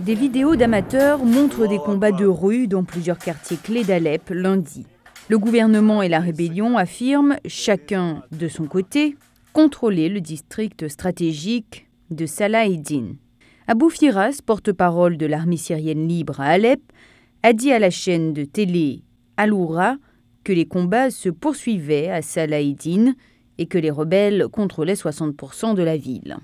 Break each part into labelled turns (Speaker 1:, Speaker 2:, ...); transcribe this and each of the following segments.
Speaker 1: Des vidéos d'amateurs montrent des combats de rue dans plusieurs quartiers clés d'Alep lundi. Le gouvernement et la rébellion affirment, chacun de son côté, contrôler le district stratégique de Salah Eddin. Abou Firas, porte-parole de l'armée syrienne libre à Alep, a dit à la chaîne de télé Al-Oura que les combats se poursuivaient à Salah Eddin et que les rebelles contrôlaient 60% de la ville.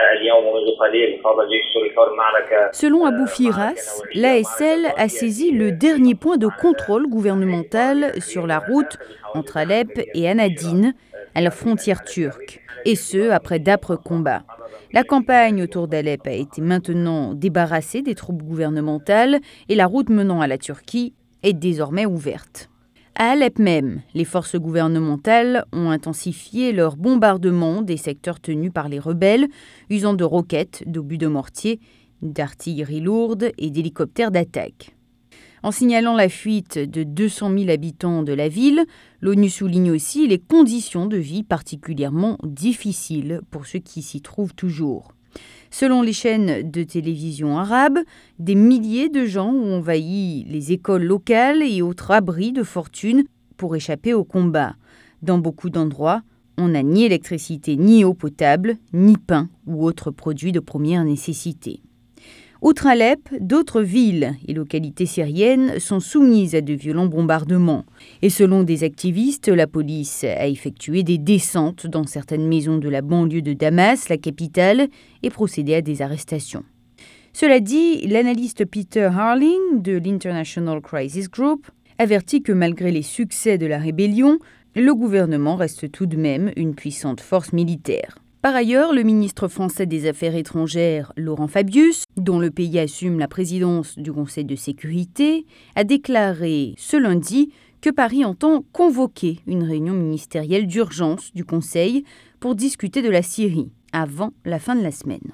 Speaker 1: Selon Abou Firas, l'ASL a saisi le dernier point de contrôle gouvernemental sur la route entre Alep et Anadin, à la frontière turque, et ce, après d'âpres combats. La campagne autour d'Alep a été maintenant débarrassée des troupes gouvernementales et la route menant à la Turquie est désormais ouverte. À Alep même, les forces gouvernementales ont intensifié leur bombardement des secteurs tenus par les rebelles, usant de roquettes, d'obus de mortier, d'artillerie lourde et d'hélicoptères d'attaque. En signalant la fuite de 200 000 habitants de la ville, l'ONU souligne aussi les conditions de vie particulièrement difficiles pour ceux qui s'y trouvent toujours. Selon les chaînes de télévision arabes, des milliers de gens ont envahi les écoles locales et autres abris de fortune pour échapper au combat. Dans beaucoup d'endroits, on n'a ni électricité, ni eau potable, ni pain ou autres produits de première nécessité. Outre Alep, d'autres villes et localités syriennes sont soumises à de violents bombardements. Et selon des activistes, la police a effectué des descentes dans certaines maisons de la banlieue de Damas, la capitale, et procédé à des arrestations. Cela dit, l'analyste Peter Harling de l'International Crisis Group avertit que malgré les succès de la rébellion, le gouvernement reste tout de même une puissante force militaire. Par ailleurs, le ministre français des Affaires étrangères, Laurent Fabius, dont le pays assume la présidence du Conseil de sécurité, a déclaré ce lundi que Paris entend convoquer une réunion ministérielle d'urgence du Conseil pour discuter de la Syrie avant la fin de la semaine.